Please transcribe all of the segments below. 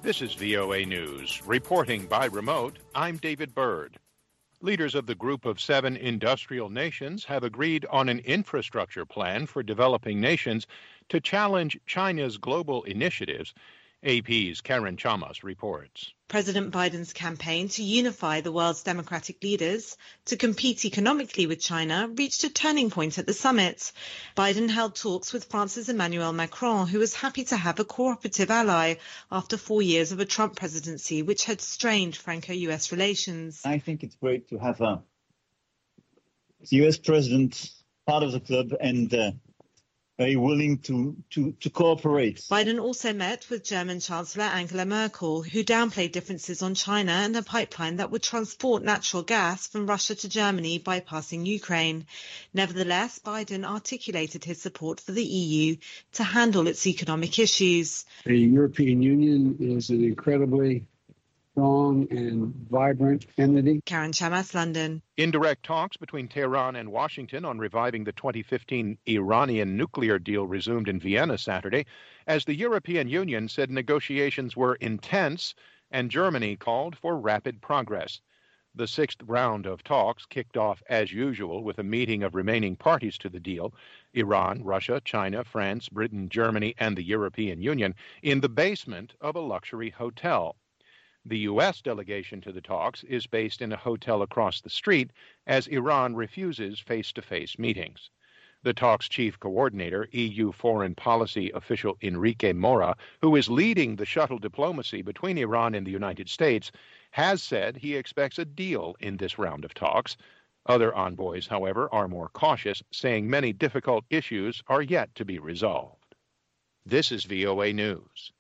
This is VOA News. Reporting by remote, I'm David Byrd. Leaders of the Group of 7 industrial nations have agreed on an infrastructure plan for developing nations to challenge China's global initiatives. AP's Karen Chamas reports. President Biden's campaign to unify the world's democratic leaders to compete economically with China reached a turning point at the summit. Biden held talks with France's Emmanuel Macron, who was happy to have a cooperative ally after 4 years of a Trump presidency, which had strained Franco-U.S. relations. I think it's great to have a U.S. president part of the club and very willing to cooperate. Biden also met with German Chancellor Angela Merkel, who downplayed differences on China and a pipeline that would transport natural gas from Russia to Germany, bypassing Ukraine. Nevertheless, Biden articulated his support for the EU to handle its economic issues. The European Union is an incredibly strong and vibrant entity. Karen Chamas, London. Indirect talks between Tehran and Washington on reviving the 2015 Iranian nuclear deal resumed in Vienna Saturday, as the European Union said negotiations were intense and Germany called for rapid progress. The 6th round of talks kicked off as usual with a meeting of remaining parties to the deal, Iran, Russia, China, France, Britain, Germany, and the European Union, in the basement of a luxury hotel. The U.S. delegation to the talks is based in a hotel across the street as Iran refuses face-to-face meetings. The talks' chief coordinator, EU foreign policy official Enrique Mora, who is leading the shuttle diplomacy between Iran and the United States, has said he expects a deal in this round of talks. Other envoys, however, are more cautious, saying many difficult issues are yet to be resolved. This is VOA News.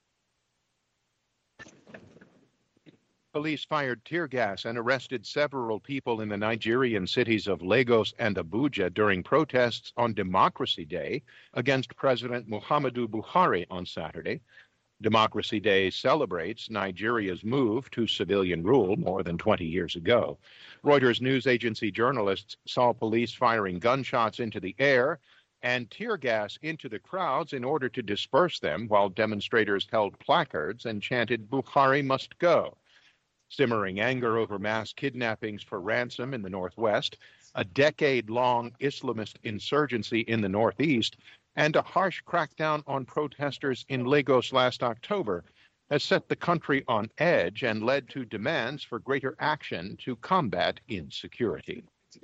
Police fired tear gas and arrested several people in the Nigerian cities of Lagos and Abuja during protests on Democracy Day against President Muhammadu Buhari on Saturday. Democracy Day celebrates Nigeria's move to civilian rule more than 20 years ago. Reuters news agency journalists saw police firing gunshots into the air and tear gas into the crowds in order to disperse them, while demonstrators held placards and chanted, "Buhari must go." Simmering anger over mass kidnappings for ransom in the Northwest, a decade-long Islamist insurgency in the Northeast, and a harsh crackdown on protesters in Lagos last October has set the country on edge and led to demands for greater action to combat insecurity.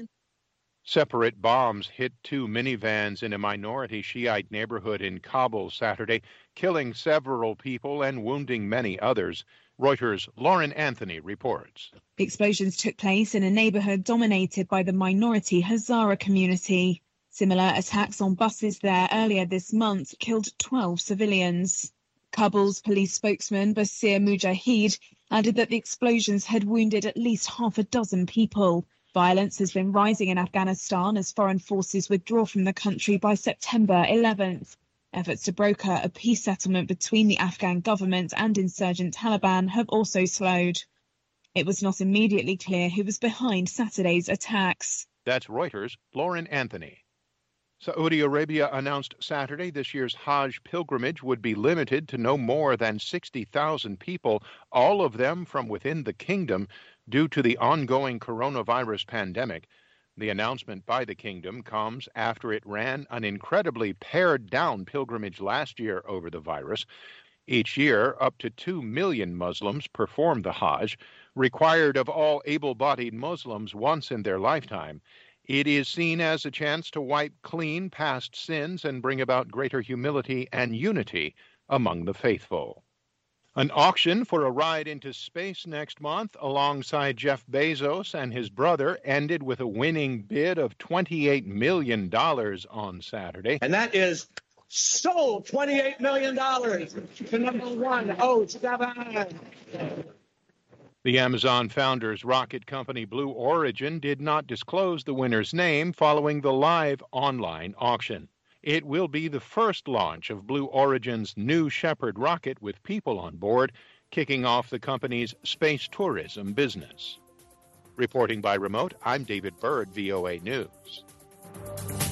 Separate bombs hit 2 minivans in a minority Shiite neighborhood in Kabul Saturday, killing several people and wounding many others. Reuters' Lauren Anthony reports. The explosions took place in a neighborhood dominated by the minority Hazara community. Similar attacks on buses there earlier this month killed 12 civilians. Kabul's police spokesman Basir Mujahid added that the explosions had wounded at least half a dozen people. Violence has been rising in Afghanistan as foreign forces withdraw from the country by September 11th. Efforts to broker a peace settlement between the Afghan government and insurgent Taliban have also slowed. It was not immediately clear who was behind Saturday's attacks. That's Reuters' Lauren Anthony. Saudi Arabia announced Saturday this year's Hajj pilgrimage would be limited to no more than 60,000 people, all of them from within the kingdom, due to the ongoing coronavirus pandemic. The announcement by the kingdom comes after it ran an incredibly pared-down pilgrimage last year over the virus. Each year, up to 2 million Muslims perform the Hajj, required of all able-bodied Muslims once in their lifetime. It is seen as a chance to wipe clean past sins and bring about greater humility and unity among the faithful. An auction for a ride into space next month alongside Jeff Bezos and his brother ended with a winning bid of $28 million on Saturday. And that is sold $28 million to number 107. The Amazon founder's rocket company Blue Origin did not disclose the winner's name following the live online auction. It will be the first launch of Blue Origin's New Shepard rocket with people on board, kicking off the company's space tourism business. Reporting by remote, I'm David Byrd, VOA News.